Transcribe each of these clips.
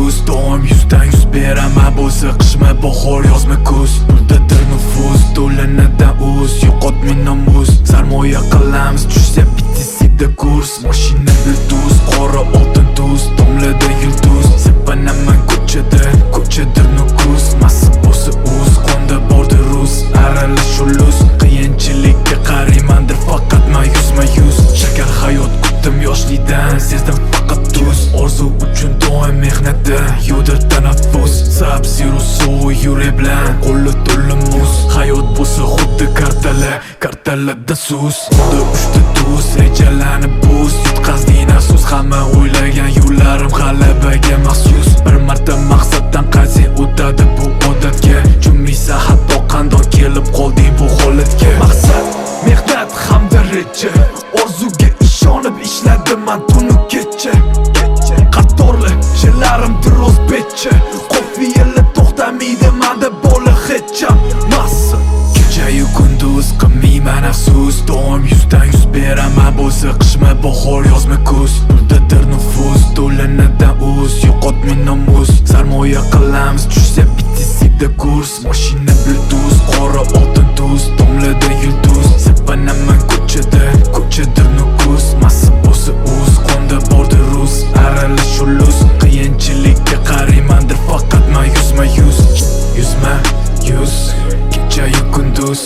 nufus Doim 100dan 100 beraman bo'lsa qishma bahor yozma kuz Puldadir nufus to'lanidan o'z yo'qotmay nomus Sarmoya qilamiz tushsa bittisida kurs Mashina bluetooth qora oltin tuz Tomlada yulduz sepanaman ko'chadir nukus Massa bo'lsa o'z qonda bordir rus Aralash ulus qiyinchilikka qaraymandir faqat mayus Shakar hayot kutdim yoshlikdan sezdim faqat tuz Orzu uchun doim mehnatda yo'dir tanaffus Sub-zero suv yurek bilan qo'li to'la muz Hayot bo'lsa xuddi kartalarda sus Xuddi uchta tuz rejalarni buz Yutqazding afsus hamma o'ylagan yo'llarim g'alabaga maxsus Bir marta maqsaddan qaytsang o'tadi bu odatga Jumlisa hatto qandoq kelib qolding bu holatga Maqsad, mehnat hamda reja Orzuga ishonib ishladim man tunu kecha Qatorli she'larimdir o'zbekcha Qofiyali to'xtamaydi manda bola hecham Massa kechayu kunduz qilmayman afsus Doim 100dan 100 beraman bo'lsa qishma bahor yozma kuz Puldadir nufus to'lanidan o'z yo'qotmay nomus Sarmoya qilamiz tushsa bittisida kurs Mashina bluetooth qora oltin tuz Tomlada yulduz sepanaman ko'chadir nukus Massa bo'lsa o'z qonda bordir rus Aralash ulus qiyinchilikka qaraymandir faqat mayus Yuzma yuz kechayu kunduz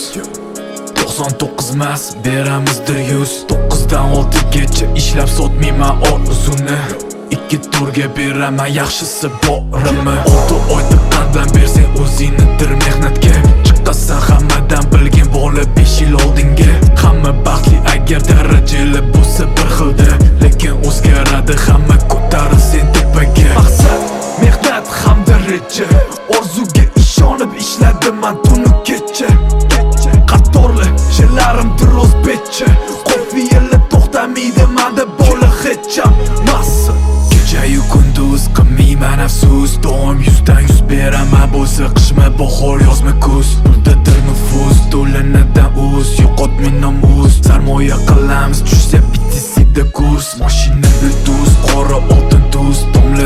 99 emas beramizdir 100 9dan 6gacha ishlab sotmayman orzuni 2 turga beraman yaxshisi borimni 6 oy diqqatdan bersang o'zingnidir mehnatga Chiqasan hammadan bilgin bola 5 yil oldinga Hamma baxtli agar darajali bo'lsa bir xilda Lekin o'zgaradi hamma ko'tarilsin tepaga Maqsad, mehnat hamda reja Orzuga ishonib ishladim man tunu kecha Qatorli she'larimdir o'zbekcha Qofiyali to'xtamaydi manda bola hecham Massa kechayu kunduz qilmayman afsus Doim 100dan 100 beraman bo'lsa qishma bahor yozma kuz Puldadir nufus to'lanidan o'z yo'qotmay nomus Sarmoya qilamiz tushsa bittisida kurs Mashina bluetooth qora oltin tuz Tomlada